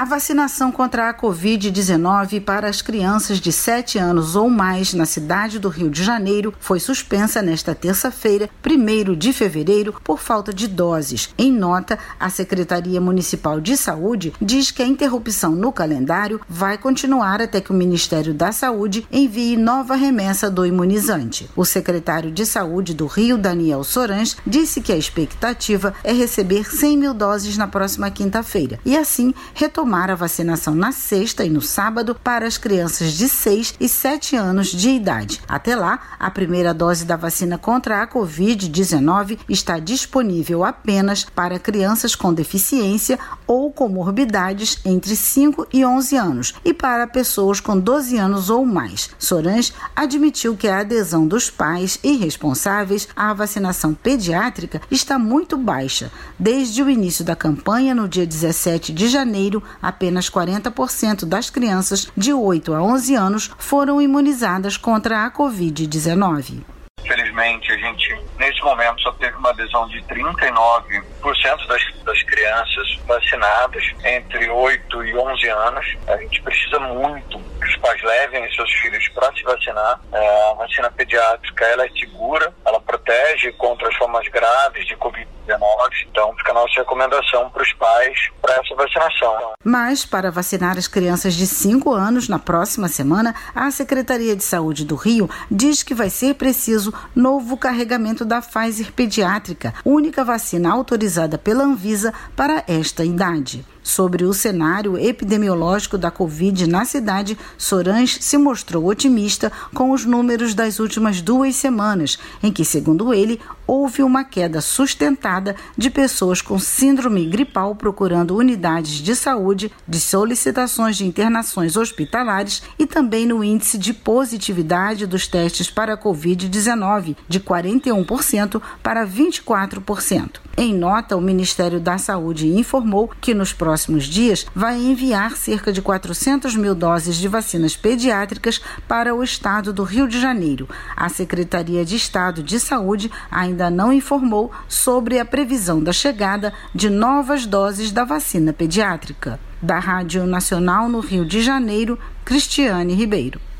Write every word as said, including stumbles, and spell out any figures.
A vacinação contra a covid dezenove para as crianças de sete anos ou mais na cidade do Rio de Janeiro foi suspensa nesta terça-feira, primeiro de fevereiro, por falta de doses. Em nota, a Secretaria Municipal de Saúde diz que a interrupção no calendário vai continuar até que o Ministério da Saúde envie nova remessa do imunizante. O secretário de Saúde do Rio, Daniel Sorans, disse que a expectativa é receber cem mil doses na próxima quinta-feira e, assim, retomar tomar a vacinação na sexta e no sábado para as crianças de seis e sete anos de idade. Até lá, a primeira dose da vacina contra a covid dezenove está disponível apenas para crianças com deficiência ou comorbidades entre cinco e onze anos e para pessoas com doze anos ou mais. Sorans admitiu que a adesão dos pais e responsáveis à vacinação pediátrica está muito baixa. Desde o início da campanha, no dia dezessete de janeiro, apenas quarenta por cento das crianças de oito a onze anos foram imunizadas contra a covid dezenove. Infelizmente, a gente, nesse momento, só teve uma adesão de trinta e nove por cento das, das crianças vacinadas entre oito e onze anos. A gente precisa muito que os pais levem seus filhos para se vacinar. É, a vacina pediátrica, ela é segura, ela protege contra as formas graves de covid dezenove. Então, fica a nossa recomendação para os pais para essa vacinação. Mas, para vacinar as crianças de cinco anos, na próxima semana, a Secretaria de Saúde do Rio diz que vai ser preciso novo carregamento da Pfizer pediátrica, única vacina autorizada pela Anvisa para esta idade. Sobre o cenário epidemiológico da Covid na cidade, Sorans se mostrou otimista com os números das últimas duas semanas, em que, segundo ele, houve uma queda sustentada de pessoas com síndrome gripal procurando unidades de saúde, de solicitações de internações hospitalares e também no índice de positividade dos testes para a covid dezenove, de quarenta e um por cento para vinte e quatro por cento. Em nota, o Ministério da Saúde informou que nos próximos dias vai enviar cerca de quatrocentas mil doses de vacinas pediátricas para o estado do Rio de Janeiro. A Secretaria de Estado de Saúde ainda não informou sobre a previsão da chegada de novas doses da vacina pediátrica. Da Rádio Nacional no Rio de Janeiro, Cristiane Ribeiro.